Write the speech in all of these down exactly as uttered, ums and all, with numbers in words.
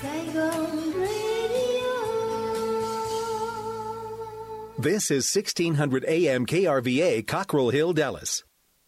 Saigon Radio. This is sixteen hundred A M K R V A, Cockrell Hill, Dallas.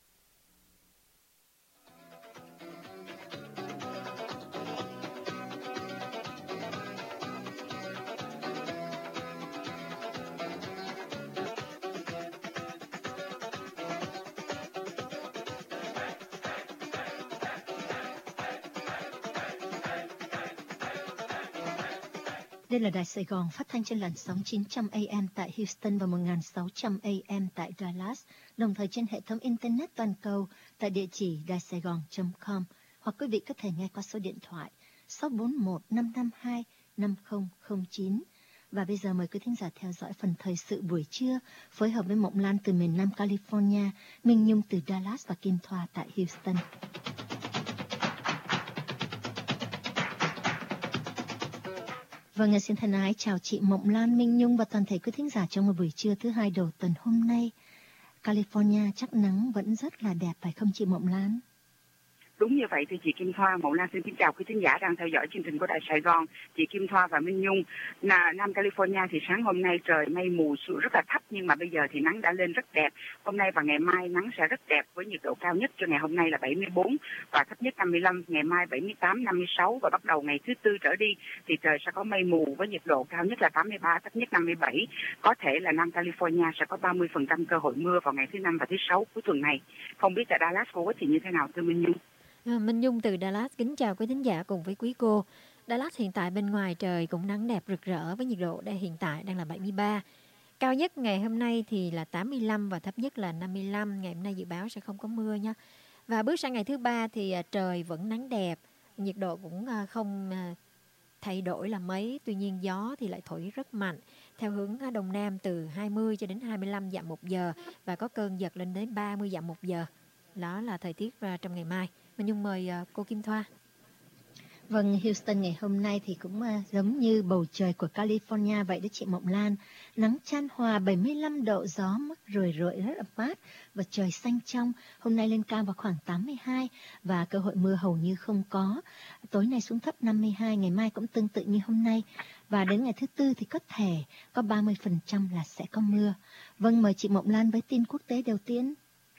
Đây là Đài Sài Gòn phát thanh trên làn sóng chín trăm A M tại Houston và một nghìn sáu trăm A M tại Dallas, đồng thời trên hệ thống Internet toàn cầu tại địa chỉ đài sài gòn chấm com, hoặc quý vị có thể nghe qua số điện thoại sáu bốn một năm năm hai năm không không chín. Và bây giờ mời quý thính giả theo dõi phần thời sự buổi trưa, phối hợp với Mộng Lan từ miền Nam California, Minh Nhung từ Dallas và Kim Thoa tại Houston. Vâng, xin thân ái chào chị Mộng Lan, Minh Nhung và toàn thể quý thính giả trong một buổi trưa thứ hai đầu tuần hôm nay. California chắc nắng vẫn rất là đẹp phải không chị Mộng Lan? Đúng như vậy thưa chị Kim Thoa. Mộng Lan xin kính chào quý thính giả đang theo dõi chương trình của Đài Sài Gòn, chị Kim Thoa và Minh Nhung. Là Nam California thì sáng hôm nay trời mây mù rất là thấp, nhưng mà bây giờ thì nắng đã lên rất đẹp. Hôm nay và ngày mai nắng sẽ rất đẹp với nhiệt độ cao nhất cho ngày hôm nay là bảy mươi bốn và thấp nhất năm mươi lăm, ngày mai bảy mươi tám, năm mươi sáu và bắt đầu ngày thứ tư trở đi thì trời sẽ có mây mù với nhiệt độ cao nhất là tám mươi ba, thấp nhất năm mươi bảy. Có thể là Nam California sẽ có ba mươi phần trăm cơ hội mưa vào ngày thứ năm và thứ sáu cuối tuần này. Không biết tại Dallas cô thì như thế nào thưa Minh Nhung? Minh Nhung từ Dallas kính chào quý thính giả cùng với quý cô. Dallas hiện tại bên ngoài trời cũng nắng đẹp rực rỡ với nhiệt độ hiện tại đang là bảy mươi ba. Cao nhất ngày hôm nay thì là tám mươi lăm và thấp nhất là năm mươi lăm. Ngày hôm nay dự báo sẽ không có mưa nha. Và bước sang ngày thứ ba thì trời vẫn nắng đẹp, nhiệt độ cũng không thay đổi là mấy. Tuy nhiên gió thì lại thổi rất mạnh theo hướng đông nam từ hai mươi cho đến hai mươi lăm dặm một giờ và có cơn giật lên đến ba mươi dặm một giờ. Đó là thời tiết trong ngày mai. Mình Nhung mời cô Kim Thoa. Vâng, Houston ngày hôm nay thì cũng giống như bầu trời của California vậy đó chị Mộng Lan. Nắng chan hòa bảy mươi lăm độ, gió mức rười rượi rất là mát và trời xanh trong. Hôm nay lên cao vào khoảng tám mươi hai và cơ hội mưa hầu như không có. Tối nay xuống thấp năm mươi hai, ngày mai cũng tương tự như hôm nay. Và đến ngày thứ tư thì có thể có ba mươi phần trăm là sẽ có mưa. Vâng, mời chị Mộng Lan với tin quốc tế đầu tiên.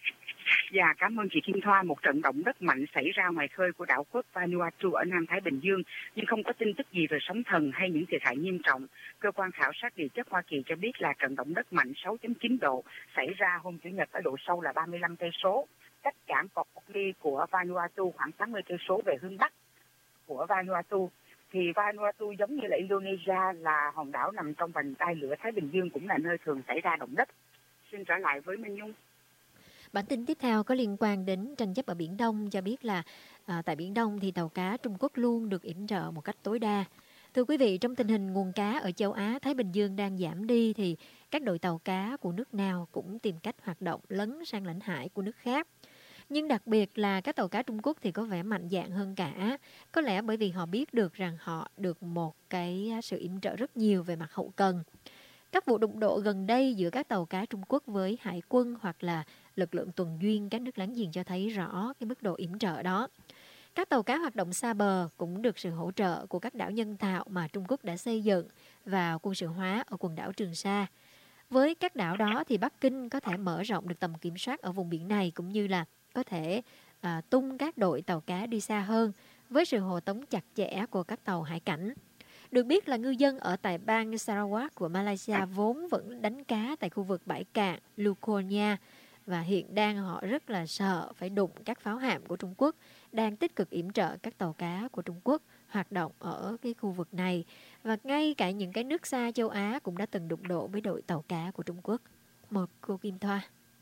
Dạ, cảm ơn chị Kim Thoa. Một trận động đất mạnh xảy ra ngoài khơi của đảo quốc Vanuatu ở Nam Thái Bình Dương, nhưng không có tin tức gì về sóng thần hay những thiệt hại nghiêm trọng. Cơ quan khảo sát địa chất Hoa Kỳ cho biết là trận động đất mạnh sáu chấm chín độ xảy ra hôm Chủ nhật ở độ sâu là ba mươi lăm cây số, cách cảng Port Moresby của Vanuatu khoảng tám mươi cây số về hướng bắc của Vanuatu. Thì Vanuatu giống như là Indonesia là hòn đảo nằm trong vành đai lửa Thái Bình Dương, cũng là nơi thường xảy ra động đất. Xin trở lại với Minh Nhung. Bản tin tiếp theo có liên quan đến tranh chấp ở Biển Đông, cho biết là à, tại Biển Đông thì tàu cá Trung Quốc luôn được yểm trợ một cách tối đa. Thưa quý vị, trong tình hình nguồn cá ở châu Á, Thái Bình Dương đang giảm đi thì các đội tàu cá của nước nào cũng tìm cách hoạt động lấn sang lãnh hải của nước khác. Nhưng đặc biệt là các tàu cá Trung Quốc thì có vẻ mạnh dạn hơn cả. Có lẽ bởi vì họ biết được rằng họ được một cái sự yểm trợ rất nhiều về mặt hậu cần. Các vụ đụng độ gần đây giữa các tàu cá Trung Quốc với hải quân hoặc là lực lượng tuần duyên các nước láng giềng cho thấy rõ cái mức độ yểm trợ đó. Các tàu cá hoạt động xa bờ cũng được sự hỗ trợ của các đảo nhân tạo mà Trung Quốc đã xây dựng và quân sự hóa ở quần đảo Trường Sa. Với các đảo đó thì Bắc Kinh có thể mở rộng được tầm kiểm soát ở vùng biển này, cũng như là có thể à, tung các đội tàu cá đi xa hơn với sự hộ tống chặt chẽ của các tàu hải cảnh. Được biết là ngư dân ở tại bang Sarawak của Malaysia vốn vẫn đánh cá tại khu vực bãi cạn Lukonia và hiện đang họ rất là sợ phải đụng các pháo hạm của Trung Quốc đang tích cực yểm trợ các tàu cá của Trung Quốc hoạt động ở cái khu vực này. Và ngay cả những cái nước xa châu Á cũng đã từng đụng độ với đội tàu cá của Trung Quốc. Một cô Kim Thoa.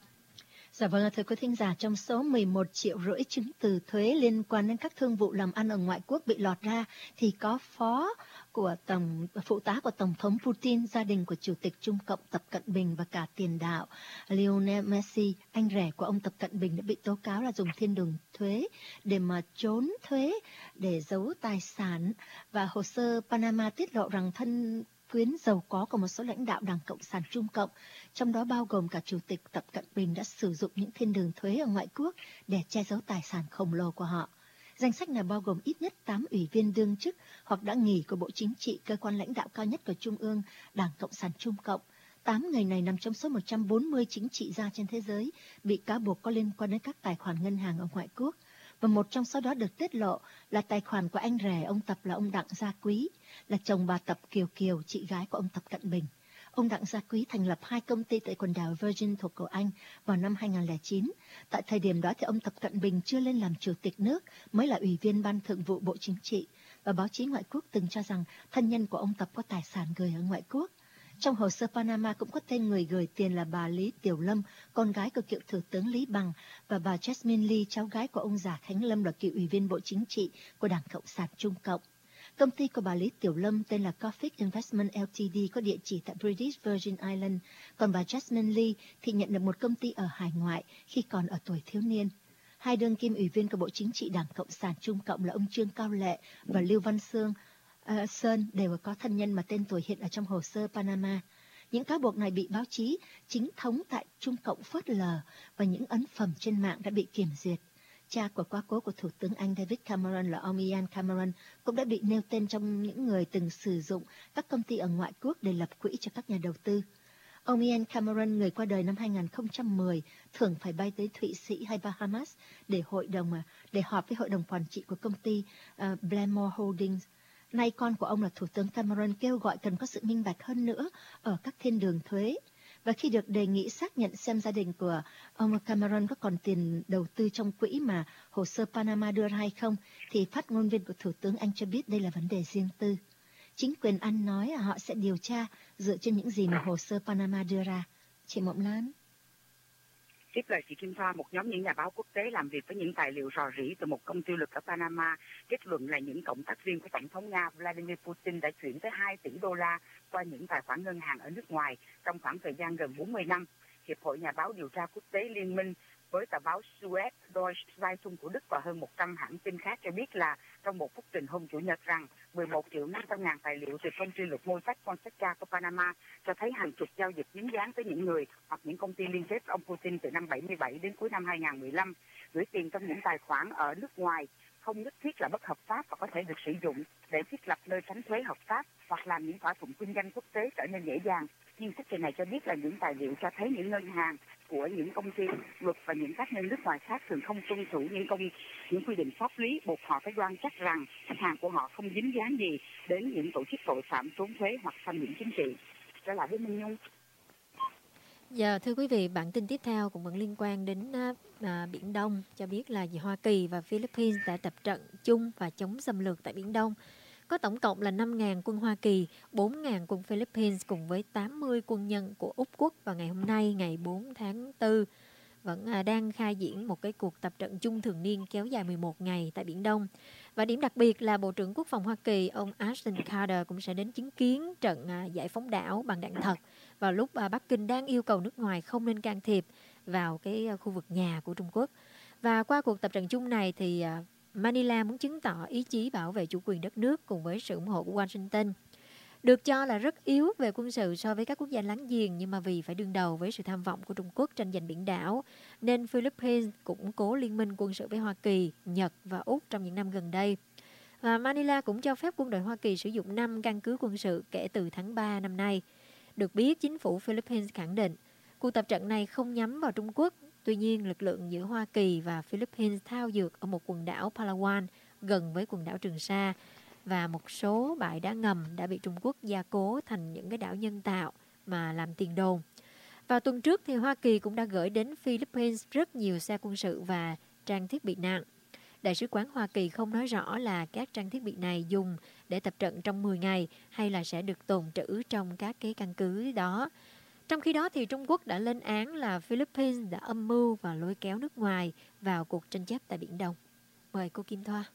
Dạ vâng, thưa quý thính giả, trong số mười một triệu rưỡi chứng từ thuế liên quan đến các thương vụ làm ăn ở ngoại quốc bị lọt ra thì có phó của tổng phụ tá của Tổng thống Putin, gia đình của Chủ tịch Trung Cộng Tập Cận Bình và cả tiền đạo Lionel Messi, anh rể của ông Tập Cận Bình, đã bị tố cáo là dùng thiên đường thuế để mà trốn thuế, để giấu tài sản. Và hồ sơ Panama tiết lộ rằng thân quyến giàu có của một số lãnh đạo Đảng Cộng sản Trung Cộng, trong đó bao gồm cả Chủ tịch Tập Cận Bình, đã sử dụng những thiên đường thuế ở ngoại quốc để che giấu tài sản khổng lồ của họ. Danh sách này bao gồm ít nhất tám ủy viên đương chức hoặc đã nghỉ của Bộ Chính trị, cơ quan lãnh đạo cao nhất của Trung ương, Đảng Cộng sản Trung Cộng. Tám người này nằm trong số một trăm bốn mươi chính trị gia trên thế giới bị cáo buộc có liên quan đến các tài khoản ngân hàng ở ngoại quốc. Và một trong số đó được tiết lộ là tài khoản của anh rể ông Tập là ông Đặng Gia Quý, là chồng bà Tập Kiều Kiều, chị gái của ông Tập Cận Bình. Ông Đặng Gia Quý thành lập hai công ty tại quần đảo Virgin thuộc của Anh vào năm hai nghìn không trăm lẻ chín. Tại thời điểm đó thì ông Tập Cận Bình chưa lên làm chủ tịch nước, mới là ủy viên ban thường vụ Bộ Chính trị. Và báo chí ngoại quốc từng cho rằng thân nhân của ông Tập có tài sản gửi ở ngoại quốc. Trong hồ sơ Panama cũng có tên người gửi tiền là bà Lý Tiểu Lâm, con gái của cựu Thủ tướng Lý Bằng, và bà Jasmine Lee, cháu gái của ông già Khánh Lâm là cựu ủy viên Bộ Chính trị của Đảng Cộng sản Trung Cộng. Công ty của bà Lý Tiểu Lâm tên là Cofic Investment Limited có địa chỉ tại British Virgin Islands, còn bà Jasmine Lee thì nhận được một công ty ở hải ngoại khi còn ở tuổi thiếu niên. Hai đương kim ủy viên của Bộ Chính trị Đảng Cộng sản Trung Cộng là ông Trương Cao Lệ và Lưu Văn Sương uh, Sơn đều có thân nhân mà tên tuổi hiện ở trong hồ sơ Panama. Những cáo buộc này bị báo chí chính thống tại Trung Cộng phớt lờ và những ấn phẩm trên mạng đã bị kiểm duyệt. Cha của quá cố của Thủ tướng Anh David Cameron là ông Ian Cameron cũng đã bị nêu tên trong những người từng sử dụng các công ty ở ngoại quốc để lập quỹ cho các nhà đầu tư. Ông Ian Cameron, người qua đời năm hai nghìn không trăm mười, thường phải bay tới Thụy Sĩ hay Bahamas để hội đồng để họp với hội đồng quản trị của công ty uh, Blackmore Holdings. Nay con của ông là Thủ tướng Cameron kêu gọi cần có sự minh bạch hơn nữa ở các thiên đường thuế. Và khi được đề nghị xác nhận xem gia đình của ông Cameron có còn tiền đầu tư trong quỹ mà hồ sơ Panama đưa ra hay không, thì phát ngôn viên của Thủ tướng Anh cho biết đây là vấn đề riêng tư. Chính quyền Anh nói là họ sẽ điều tra dựa trên những gì mà hồ sơ Panama đưa ra. Chị Mộng Lan. Tiếp lời chị Kim Thoa, một nhóm những nhà báo quốc tế làm việc với những tài liệu rò rỉ từ một công ty lực ở Panama kết luận là những cộng tác viên của Tổng thống Nga Vladimir Putin đã chuyển tới hai tỷ đô la qua những tài khoản ngân hàng ở nước ngoài trong khoảng thời gian gần bốn mươi năm. Hiệp hội Nhà báo điều tra quốc tế Liên minh với tờ báo Suez Deutsche Zeitung của Đức và hơn một trăm hãng tin khác cho biết là trong một phúc trình hôm Chủ nhật rằng mười một triệu năm trăm ngàn tài liệu từ công ty luật Mossack Fonseca của Panama cho thấy hàng chục giao dịch dính dáng tới những người hoặc những công ty liên kết với ông Putin từ năm bảy mươi bảy đến cuối năm hai nghìn không trăm mười lăm, gửi tiền trong những tài khoản ở nước ngoài không nhất thiết là bất hợp pháp và có thể được sử dụng để thiết lập nơi tránh thuế hợp pháp hoặc làm những thỏa thuận kinh doanh quốc tế trở nên dễ dàng. Nhưng phúc trình này cho biết là những tài liệu cho thấy những ngân hàng của những công ty luật và những tác nhân nước ngoài khác thường không tuân thủ những công những quy định pháp lý, buộc họ phải đoan chắc rằng khách hàng của họ không dính dáng gì đến những tổ chức tội phạm trốn thuế hoặc tham nhũng chính trị. Trở lại với Minh Nhung. Dạ, thưa quý vị, bản tin tiếp theo cũng vẫn liên quan đến à, Biển Đông, cho biết là Hoa Kỳ và Philippines đã tập trận chung và chống xâm lược tại Biển Đông. Có tổng cộng là năm nghìn quân Hoa Kỳ, bốn nghìn quân Philippines cùng với tám mươi quân nhân của Úc Quốc vào ngày hôm nay, ngày bốn tháng tư, vẫn à, đang khai diễn một cái cuộc tập trận chung thường niên kéo dài mười một ngày tại Biển Đông. Và điểm đặc biệt là Bộ trưởng Quốc phòng Hoa Kỳ, ông Ashton Carter cũng sẽ đến chứng kiến trận à, giải phóng đảo bằng đạn thật vào lúc à, Bắc Kinh đang yêu cầu nước ngoài không nên can thiệp vào cái à, khu vực nhà của Trung Quốc. Và qua cuộc tập trận chung này thì à, Manila muốn chứng tỏ ý chí bảo vệ chủ quyền đất nước cùng với sự ủng hộ của Washington. Được cho là rất yếu về quân sự so với các quốc gia láng giềng, nhưng mà vì phải đương đầu với sự tham vọng của Trung Quốc tranh giành biển đảo, nên Philippines củng cố liên minh quân sự với Hoa Kỳ, Nhật và Úc trong những năm gần đây. Và Manila cũng cho phép quân đội Hoa Kỳ sử dụng năm căn cứ quân sự kể từ tháng ba năm nay. Được biết, chính phủ Philippines khẳng định cuộc tập trận này không nhắm vào Trung Quốc. Tuy nhiên, lực lượng giữa Hoa Kỳ và Philippines thao dượt ở một quần đảo Palawan gần với quần đảo Trường Sa, và một số bãi đá ngầm đã bị Trung Quốc gia cố thành những cái đảo nhân tạo mà làm tiền đồn. Vào tuần trước thì Hoa Kỳ cũng đã gửi đến Philippines rất nhiều xe quân sự và trang thiết bị nặng. Đại sứ quán Hoa Kỳ không nói rõ là các trang thiết bị này dùng để tập trận trong mười ngày hay là sẽ được tồn trữ trong các cái căn cứ đó. Trong khi đó thì Trung Quốc đã lên án là Philippines đã âm mưu và lôi kéo nước ngoài vào cuộc tranh chấp tại Biển Đông. Mời cô Kim Thoa.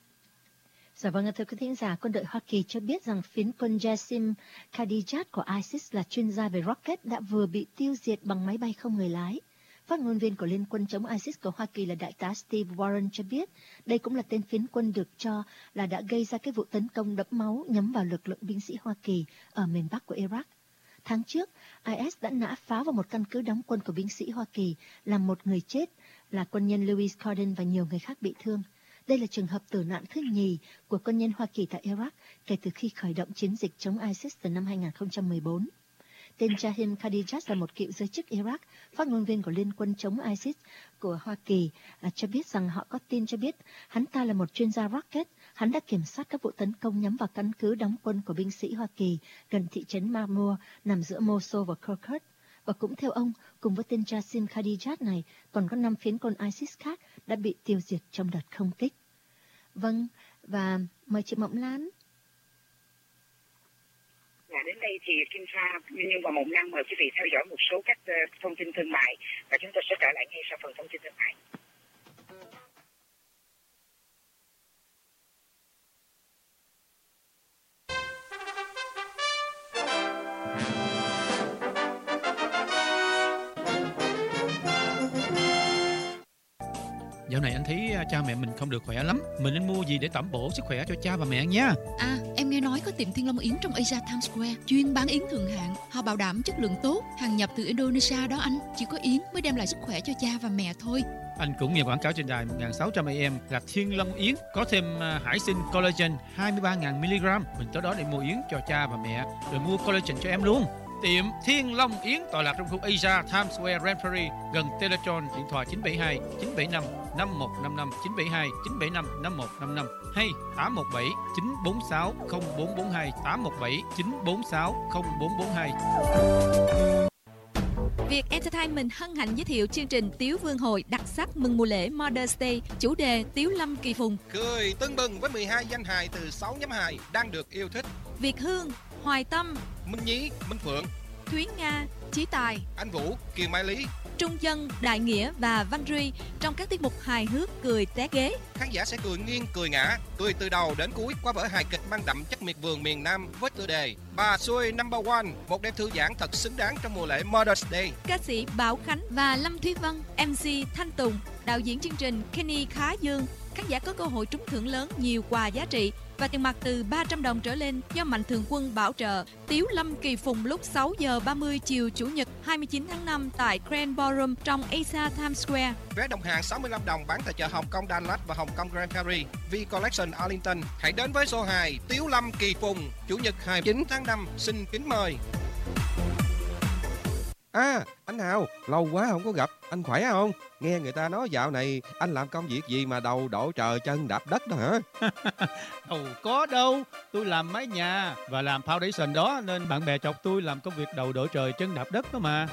Dạ vâng, thưa quý thính giả, quân đội Hoa Kỳ cho biết rằng phiến quân Jassim Khadijat của ISIS là chuyên gia về rocket đã vừa bị tiêu diệt bằng máy bay không người lái. Phát ngôn viên của Liên quân chống ISIS của Hoa Kỳ là Đại tá Steve Warren cho biết đây cũng là tên phiến quân được cho là đã gây ra cái vụ tấn công đẫm máu nhắm vào lực lượng binh sĩ Hoa Kỳ ở miền Bắc của Iraq. Tháng trước, i ét đã nã pháo vào một căn cứ đóng quân của binh sĩ Hoa Kỳ, làm một người chết là quân nhân Louis Corden và nhiều người khác bị thương. Đây là trường hợp tử nạn thứ nhì của quân nhân Hoa Kỳ tại Iraq kể từ khi khởi động chiến dịch chống ISIS từ năm hai nghìn không trăm mười bốn. Tên Jahim Khadijat là một cựu giới chức Iraq, phát ngôn viên của Liên quân chống ISIS của Hoa Kỳ, à, cho biết rằng họ có tin cho biết hắn ta là một chuyên gia rocket. Hắn đã kiểm soát các vụ tấn công nhắm vào căn cứ đóng quân của binh sĩ Hoa Kỳ gần thị trấn Marmur nằm giữa Mosul và Kirkuk. Và cũng theo ông, cùng với tên Jahim Khadijat này, còn có năm phiến quân ISIS khác đã bị tiêu diệt trong đợt không kích. Vâng, và mời chị Mộng Lan. Dạ, đến đây thì Kim Thoa nhưng vào một năm mời quý vị theo dõi một số các uh, thông tin thương mại và chúng tôi sẽ trở lại ngay sau phần thông tin thương mại. Dạo này anh thấy cha mẹ mình không được khỏe lắm. Mình nên mua gì để tẩm bổ sức khỏe cho cha và mẹ nha? À, em nghe nói có tiệm Thiên Long Yến trong Asia Times Square chuyên bán yến thượng hạng. Họ bảo đảm chất lượng tốt, hàng nhập từ Indonesia đó anh. Chỉ có yến mới đem lại sức khỏe cho cha và mẹ thôi. Anh cũng nghe quảng cáo trên đài một nghìn sáu trăm a em là Thiên Long Yến có thêm hải sinh collagen hai mươi ba nghìn mi-li-gam. Mình tới đó để mua yến cho cha và mẹ, rồi mua collagen cho em luôn. Tiệm Thiên Long Yến tọa lạc trong khu Asia Times Square, Rampberry, gần Teletron. Điện thoại chín bảy hai chín bảy năm năm một năm năm, chín bảy hai chín bảy năm năm một năm năm hay tám một bảy chín bốn sáu không bốn bốn hai, tám một bảy chín bốn sáu không bốn bốn hai. Việt Entertainment hân hạnh giới thiệu chương trình Tiếu Vương Hội đặc sắc mừng mùa lễ Mother's Day, chủ đề Tiếu Lâm Kỳ Phùng. Cười tưng bừng với mười hai danh hài từ sáu nhóm hài đang được yêu thích. Việt Hương, Hoài Tâm, Minh Nhí, Minh Phượng, Thúy Nga, Chí Tài, Anh Vũ, Kiều Mai Lý, Trung Dân, Đại Nghĩa và Văn Duy trong các tiết mục hài hước cười té ghế. Khán giả sẽ cười nghiêng cười ngã, cười từ đầu đến cuối qua vở hài kịch mang đậm chất miệt vườn miền Nam với tựa đề Bà Xuôi Number One, một đêm thư giãn thật xứng đáng trong mùa lễ Mother's Day. Ca sĩ Bảo Khánh và Lâm Thúy Vân, em xê Thanh Tùng, đạo diễn chương trình Kenny Khá Dương. Khán giả có cơ hội trúng thưởng lớn, nhiều quà giá trị và tiền mặt từ ba trăm đồng trở lên do Mạnh Thường Quân bảo trợ. Tiếu Lâm Kỳ Phùng lúc sáu giờ ba mươi chiều Chủ nhật hai mươi chín tháng năm tại Grand Ballroom trong Asia Times Square. Vé đồng hàng sáu mươi lăm đồng bán tại chợ Hồng Kông Đà Lạt và Hồng Kông Grand Ferry, V Collection Arlington. Hãy đến với show hài Tiếu Lâm Kỳ Phùng Chủ nhật hai mươi chín tháng năm. Xin kính mời. À, anh Hào, lâu quá không có gặp, anh khỏe không? Nghe người ta nói dạo này anh làm công việc gì mà đầu đổ trời chân đạp đất đó hả? Đâu có đâu, tôi làm mái nhà và làm foundation đó nên bạn bè chọc tôi làm công việc đầu đổ trời chân đạp đất đó mà.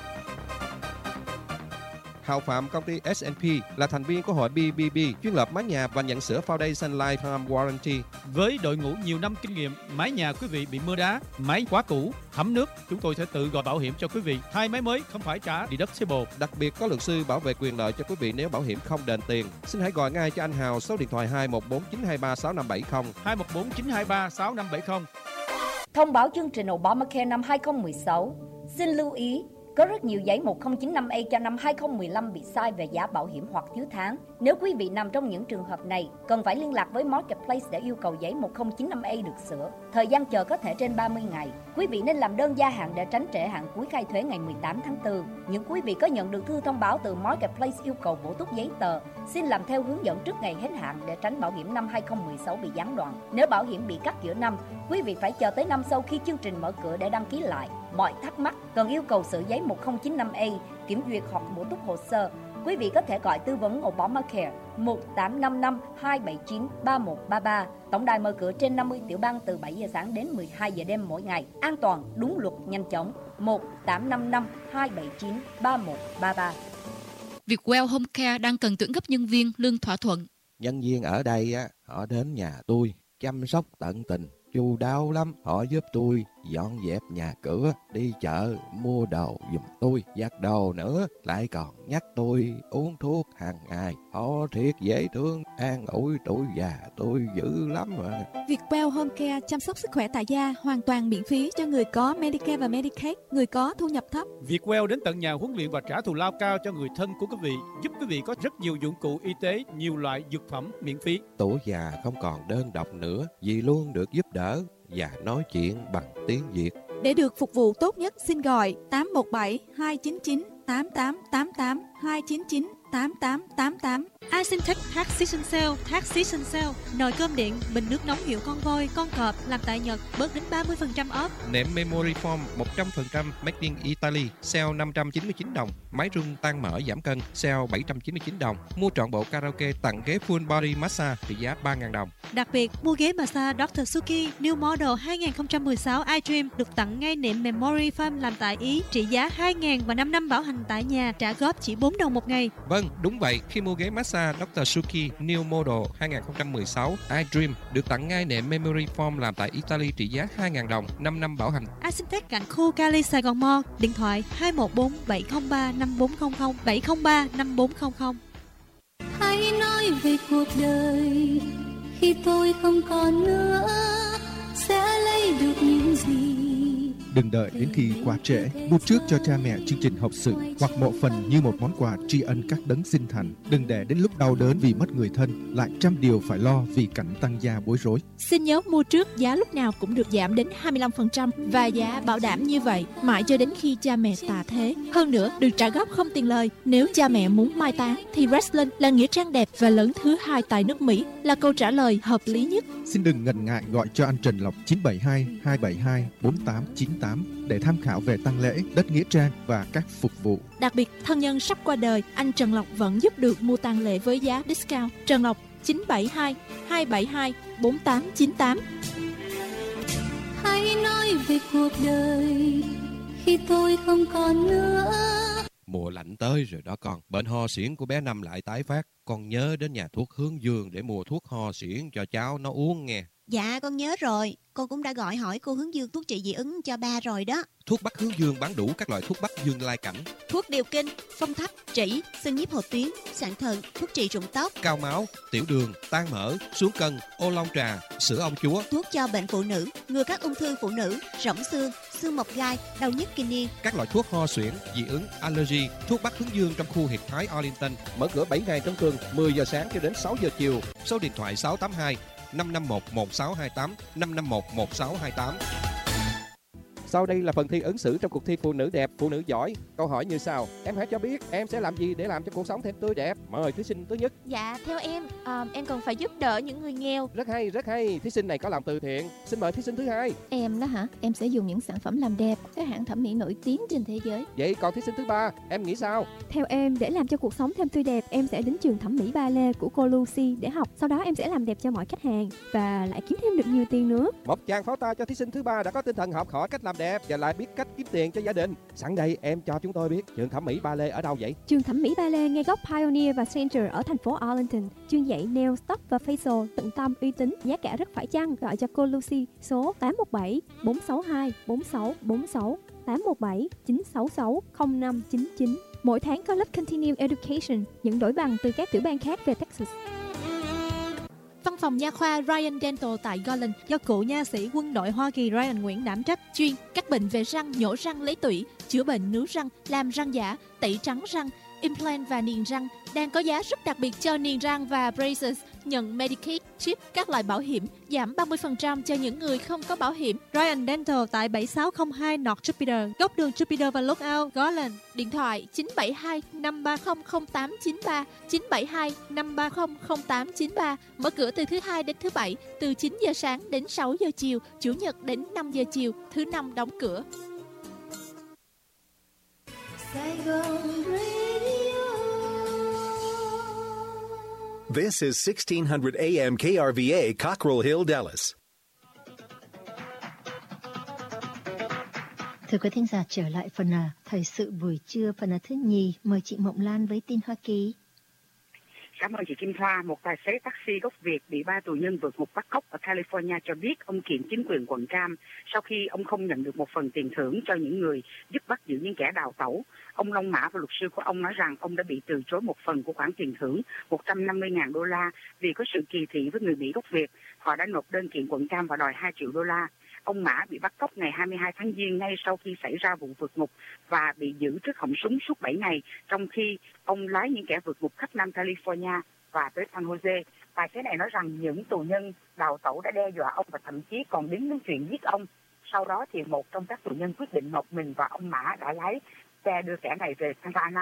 Hào Phạm, công ty ét and pê là thành viên của hội bê bê bê, chuyên lập mái nhà và nhận sửa foundation lifetime warranty. Với đội ngũ nhiều năm kinh nghiệm, mái nhà quý vị bị mưa đá, máy quá cũ, thấm nước, chúng tôi sẽ tự gọi bảo hiểm cho quý vị. Thay máy mới không phải trả deductible. Đặc biệt có luật sư bảo vệ quyền lợi cho quý vị nếu bảo hiểm không đền tiền. Xin hãy gọi ngay cho anh Hào số điện thoại hai một bốn chín hai ba sáu năm bảy không, hai một bốn chín hai ba sáu năm bảy không. Thông báo chương trình Obamacare năm hai không một sáu. Xin lưu ý, có rất nhiều giấy một không chín năm A cho năm hai không một lăm bị sai về giá bảo hiểm hoặc thiếu tháng. Nếu quý vị nằm trong những trường hợp này, cần phải liên lạc với Marketplace để yêu cầu giấy một không chín năm A được sửa. Thời gian chờ có thể trên ba mươi ngày. Quý vị nên làm đơn gia hạn để tránh trễ hạn cuối khai thuế ngày mười tám tháng tư. Những quý vị có nhận được thư thông báo từ Marketplace yêu cầu bổ túc giấy tờ, xin làm theo hướng dẫn trước ngày hết hạn để tránh bảo hiểm năm hai không một sáu bị gián đoạn. Nếu bảo hiểm bị cắt giữa năm, quý vị phải chờ tới năm sau khi chương trình mở cửa để đăng ký lại. Mọi thắc mắc cần yêu cầu sửa giấy một không chín năm A, kiểm duyệt hoặc bổ túc hồ sơ. Quý vị có thể gọi tư vấn Obamacare một tám năm năm hai bảy chín ba một ba ba. Tổng đài mở cửa trên năm mươi tiểu bang từ bảy giờ sáng đến mười hai giờ đêm mỗi ngày. An toàn, đúng luật, nhanh chóng. một tám năm năm hai bảy chín ba một ba ba. Vietwell Home Care đang cần tuyển gấp nhân viên, lương thỏa thuận. Nhân viên ở đây á, họ đến nhà tôi chăm sóc tận tình, chu đáo lắm. Họ giúp tôi dọn dẹp nhà cửa, đi chợ mua đồ giùm tôi, giặt đồ nữa, lại còn nhắc tôi uống thuốc hàng ngày. Họ thiệt dễ thương, an ủi tuổi già tôi dữ lắm mà. Vietwell Home Care chăm sóc sức khỏe tại gia hoàn toàn miễn phí cho người có Medicare và Medicaid, người có thu nhập thấp. Vietwell đến tận nhà huấn luyện và trả thù lao cao cho người thân của quý vị, giúp quý vị có rất nhiều dụng cụ y tế, nhiều loại dược phẩm miễn phí. Tuổi già không còn đơn độc nữa, vì luôn được giúp đỡ và nói chuyện bằng tiếng Việt. Để được phục vụ tốt nhất, xin gọi tám một bảy hai chín chín tám tám tám tám, hai chín chín tám tám tám tám. Asintec Tax Season Sale, Tax Season Sale, nồi cơm điện, bình nước nóng hiệu con voi, con cọp, làm tại Nhật, bớt đến ba mươi phần trăm off. Nệm Memory Foam một trăm phần trăm Made in Italy, sale năm trăm chín mươi chín đồng. Máy rung tan mỡ giảm cân, sale bảy trăm chín mươi chín đồng. Mua trọn bộ karaoke tặng ghế full body massage trị giá ba nghìn đồng. Đặc biệt, mua ghế massage doctor Suki New Model hai không một sáu iDream được tặng ngay nệm Memory Foam làm tại Ý trị giá hai nghìn và năm năm bảo hành tại nhà, trả góp chỉ bốn đồng một ngày. Vâng, đúng vậy. Khi mua ghế massage doctor Suki New Model hai không một sáu iDream được tặng ngay nệm Memory Foam làm tại Italy trị giá hai nghìn đồng, năm năm bảo hành. Asintec cạnh khu Cali Sài Gòn Mall, điện thoại hai một bốn bảy không ba năm bốn không không, bảy không ba năm bốn không không. Hãy nói về cuộc đời khi tôi không còn nữa, sẽ lấy được những gì. Đừng đợi đến khi quá trễ, mua trước cho cha mẹ chương trình học sự hoặc mộ phần như một món quà tri ân các đấng sinh thành. Đừng để đến lúc đau đớn vì mất người thân, lại trăm điều phải lo vì cảnh tăng gia bối rối. Xin nhớ mua trước, giá lúc nào cũng được giảm đến hai mươi lăm phần trăm và giá bảo đảm như vậy mãi cho đến khi cha mẹ tạ thế. Hơn nữa, được trả góp không tiền lời. Nếu cha mẹ muốn mai táng thì Wrestling là nghĩa trang đẹp và lớn thứ hai tại nước Mỹ, là câu trả lời hợp lý nhất. Xin đừng ngần ngại gọi cho anh Trần Lộc chín bảy hai hai bảy hai bốn tám chín tám để tham khảo về tang lễ, đất nghĩa trang và các phục vụ. Đặc biệt, thân nhân sắp qua đời, anh Trần Lộc vẫn giúp được mua tang lễ với giá discount. Trần Lộc chín bảy hai hai bảy hai bốn tám chín tám. Hãy nói về cuộc đời khi tôi không còn nữa. Mùa lạnh tới rồi đó con. Bệnh ho suyễn của bé Năm lại tái phát. Con nhớ đến nhà thuốc Hướng Dương để mua thuốc ho suyễn cho cháu nó uống nghe. Dạ con nhớ rồi. Con cũng đã gọi hỏi cô Hướng Dương thuốc trị dị ứng cho ba rồi đó. Thuốc Bắc Hướng Dương bán đủ các loại thuốc Bắc Dương Lai Cảnh, thuốc điều kinh, phong thấp, trĩ, xương nhiếp hột tuyến, sạn thận, thuốc trị rụng tóc, cao máu, tiểu đường, tan mỡ, xuống cân, ô long trà, sữa ông chúa. Thuốc cho bệnh phụ nữ, ngừa các ung thư phụ nữ, rỗng xương, xương mọc gai, đau nhức kidney. Các loại thuốc ho suyễn, dị ứng, allergy. Thuốc Bắc Hướng Dương trong khu Hiệp Thái Arlington mở cửa bảy ngày trong tuần, mười giờ sáng cho đến sáu giờ chiều. Số điện thoại sáu tám hai năm năm một một sáu hai tám, năm năm một một sáu hai tám. Sau đây là phần thi ứng xử trong cuộc thi Phụ nữ đẹp, phụ nữ giỏi. Câu hỏi như sau: em hãy cho biết em sẽ làm gì để làm cho cuộc sống thêm tươi đẹp. Mời thí sinh thứ nhất. Dạ, theo em, à, em cần phải giúp đỡ những người nghèo. Rất hay, rất hay. Thí sinh này có lòng từ thiện. Xin mời thí sinh thứ hai. Em đó hả? Em sẽ dùng những sản phẩm làm đẹp các hãng thẩm mỹ nổi tiếng trên thế giới. Vậy còn thí sinh thứ ba, em nghĩ sao? Theo em, để làm cho cuộc sống thêm tươi đẹp, em sẽ đến trường thẩm mỹ ballet của cô Lucy để học. Sau đó em sẽ làm đẹp cho mọi khách hàng và lại kiếm thêm được nhiều tiền nữa. Một tràng pháo tay cho thí sinh thứ ba đã có tinh thần học hỏi cách làm đẹp và lại biết cách kiếm tiền cho gia đình. Sẵn đây em cho chúng tôi biết trường thẩm mỹ ballet ở đâu vậy? Trường thẩm mỹ ballet ngay góc Pioneer và Center ở thành phố Arlington. Chuyên dạy nail, tóc và facial tận tâm, uy tín, giá cả rất phải chăng. Gọi cho cô Lucy số tám một bảy bốn sáu hai bốn sáu bốn sáu, tám một bảy chín sáu sáu không năm chín chín. Mỗi tháng có lớp Continuing Education, những đổi bằng từ các tiểu bang khác về Texas. Văn phòng nha khoa Ryan Dental tại Garland do cựu nha sĩ quân đội Hoa Kỳ Ryan Nguyễn đảm trách, chuyên các bệnh về răng, nhổ răng, lấy tủy, chữa bệnh nướu răng, làm răng giả, tẩy trắng răng, implant và niềng răng, đang có giá rất đặc biệt cho niềng răng và braces, nhận Medicaid, chip, các loại bảo hiểm, giảm ba mươi phần trăm cho những người không có bảo hiểm. Ryan Dental tại bảy sáu không hai North Jupiter, góc đường Jupiter và Lookout, Garland. Điện thoại chín bảy hai năm ba không không tám chín ba, chín bảy hai năm ba không không tám chín ba. Mở cửa từ thứ hai đến thứ bảy, từ chín giờ sáng đến sáu giờ chiều, chủ nhật đến năm giờ chiều, thứ năm đóng cửa. This is sixteen hundred A M K R V A, Cockrell Hill, Dallas. Thưa quý thính giả, trở lại phần à, thời sự buổi trưa, phần à, thứ nhì. Mời chị Mộng Lan với tin Hoa Kỳ. Cảm ơn chị Kim Thoa. Một tài xế taxi gốc Việt bị ba tù nhân vượt ngục bắt cóc ở California cho biết ông kiện chính quyền quận Cam sau khi ông không nhận được một phần tiền thưởng cho những người giúp bắt giữ những kẻ đào tẩu. Ông Long Mã và luật sư của ông nói rằng ông đã bị từ chối một phần của khoản tiền thưởng một trăm năm mươi nghìn đô la vì có sự kỳ thị với người Mỹ gốc Việt. Họ đã nộp đơn kiện quận Cam và đòi hai triệu đô la. Ông Mã bị bắt cóc ngày hai mươi hai tháng Giêng ngay sau khi xảy ra vụ vượt ngục và bị giữ trước họng súng suốt bảy ngày, trong khi ông lái những kẻ vượt ngục khắp Nam California và tới San Jose. Tài xế này nói rằng những tù nhân đào tẩu đã đe dọa ông và thậm chí còn đứng đến chuyện giết ông. Sau đó thì một trong các tù nhân quyết định nộp mình và ông Mã đã lái xe đưa kẻ này về Santa Ana.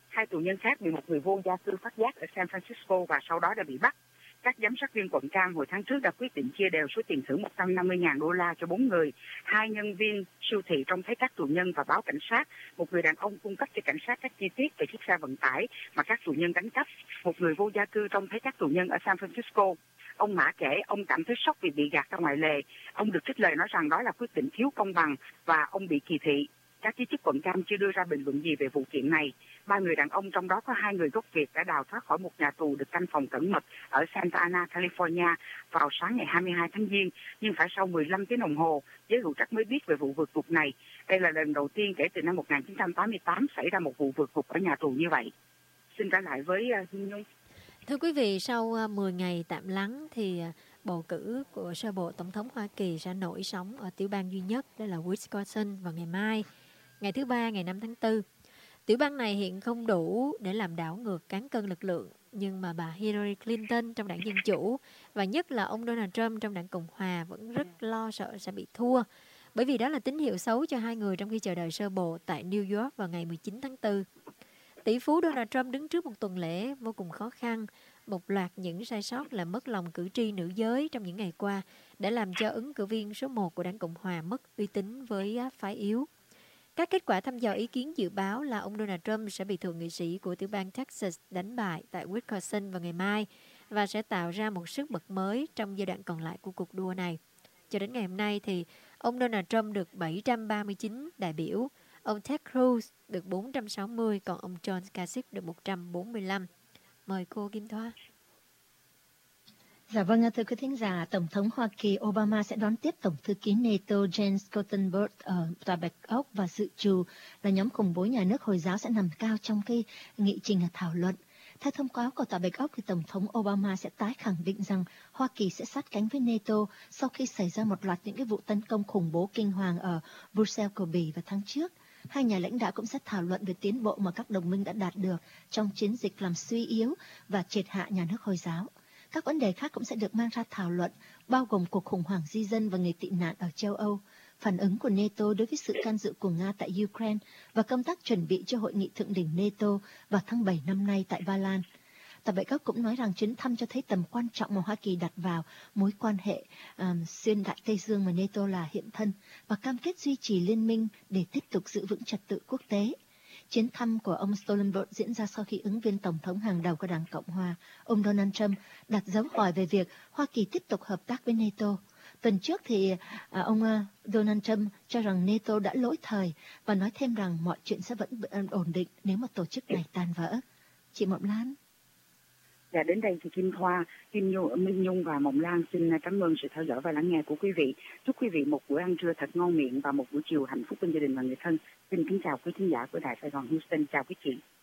Hai tù nhân khác bị một người vô gia cư phát giác ở San Francisco và sau đó đã bị bắt. Các giám sát viên quận Cam hồi tháng trước đã quyết định chia đều số tiền thưởng một trăm năm mươi nghìn đô la cho bốn người. Hai nhân viên siêu thị trông thấy các tù nhân và báo cảnh sát. Một người đàn ông cung cấp cho cảnh sát các chi tiết về chiếc xe vận tải mà các tù nhân đánh cắp. Một người vô gia cư trông thấy các tù nhân ở San Francisco. Ông Mã kể ông cảm thấy sốc vì bị gạt ra ngoài lề. Ông được trích lời nói rằng đó là quyết định thiếu công bằng và ông bị kỳ thị. Các giới chức quận Cam chưa đưa ra bình luận gì về vụ kiện này. Ba người đàn ông, trong đó có hai người gốc Việt, đã đào thoát khỏi một nhà tù được canh phòng cẩn mật ở Santa Ana, California vào sáng ngày hai mươi hai tháng Giêng, nhưng phải sau mười lăm tiếng đồng hồ, giới hữu trách mới biết về vụ vượt ngục này. Đây là lần đầu tiên kể từ năm một nghìn chín trăm tám mươi tám xảy ra một vụ vượt ngục ở nhà tù như vậy. Xin trở lại với uh, Nhung. Thưa quý vị, sau mười ngày tạm lắng thì bầu cử của sơ bộ tổng thống Hoa Kỳ sẽ nổi sóng ở tiểu bang duy nhất, đó là Wisconsin vào ngày mai, ngày thứ ba, ngày năm tháng tư. Tiểu bang này hiện không đủ để làm đảo ngược cán cân lực lượng, nhưng mà bà Hillary Clinton trong đảng Dân Chủ và nhất là ông Donald Trump trong đảng Cộng Hòa vẫn rất lo sợ sẽ bị thua, bởi vì đó là tín hiệu xấu cho hai người trong khi chờ đợi sơ bộ tại New York vào ngày mười chín tháng tư. Tỷ phú Donald Trump đứng trước một tuần lễ vô cùng khó khăn, một loạt những sai sót làm mất lòng cử tri nữ giới trong những ngày qua đã làm cho ứng cử viên số một của đảng Cộng Hòa mất uy tín với phái yếu. Các kết quả thăm dò ý kiến dự báo là ông Donald Trump sẽ bị thượng nghị sĩ của tiểu bang Texas đánh bại tại Wisconsin vào ngày mai và sẽ tạo ra một sức bật mới trong giai đoạn còn lại của cuộc đua này. Cho đến ngày hôm nay thì ông Donald Trump được bảy trăm ba mươi chín đại biểu, ông Ted Cruz được bốn trăm sáu mươi, còn ông John Kasich được một trăm bốn mươi lăm. Mời cô Kim Thoa. Dạ vâng, thưa quý thính giả, Tổng thống Hoa Kỳ Obama sẽ đón tiếp Tổng thư ký NATO Jens Stoltenberg ở Tòa Bạch Ốc và dự trù là nhóm khủng bố nhà nước Hồi giáo sẽ nằm cao trong cái nghị trình thảo luận. Theo thông cáo của Tòa Bạch Ốc, thì Tổng thống Obama sẽ tái khẳng định rằng Hoa Kỳ sẽ sát cánh với NATO sau khi xảy ra một loạt những cái vụ tấn công khủng bố kinh hoàng ở Brussels của Bỉ vào tháng trước. Hai nhà lãnh đạo cũng sẽ thảo luận về tiến bộ mà các đồng minh đã đạt được trong chiến dịch làm suy yếu và triệt hạ nhà nước Hồi giáo. Các vấn đề khác cũng sẽ được mang ra thảo luận, bao gồm cuộc khủng hoảng di dân và người tị nạn ở châu Âu, phản ứng của NATO đối với sự can dự của Nga tại Ukraine và công tác chuẩn bị cho hội nghị thượng đỉnh NATO vào tháng bảy năm nay tại Ba Lan. Tòa Bạch Ốc cũng nói rằng chuyến thăm cho thấy tầm quan trọng mà Hoa Kỳ đặt vào mối quan hệ um, xuyên Đại Tây Dương mà NATO là hiện thân và cam kết duy trì liên minh để tiếp tục giữ vững trật tự quốc tế. Chuyến thăm của ông Stoltenberg diễn ra sau khi ứng viên Tổng thống hàng đầu của Đảng Cộng Hòa, ông Donald Trump, đặt dấu hỏi về việc Hoa Kỳ tiếp tục hợp tác với NATO. Tuần trước thì à, ông uh, Donald Trump cho rằng NATO đã lỗi thời và nói thêm rằng mọi chuyện sẽ vẫn ổn định nếu mà tổ chức này tan vỡ. Chị Mộng Lan. Và đến đây thì Kim Thoa, Kim Nhung, Minh Nhung và Mộng Lan xin cảm ơn sự theo dõi và lắng nghe của quý vị. Chúc quý vị một bữa ăn trưa thật ngon miệng và một buổi chiều hạnh phúc bên gia đình và người thân. Xin kính chào quý khán giả của Đài Sài Gòn Houston. Chào quý chị.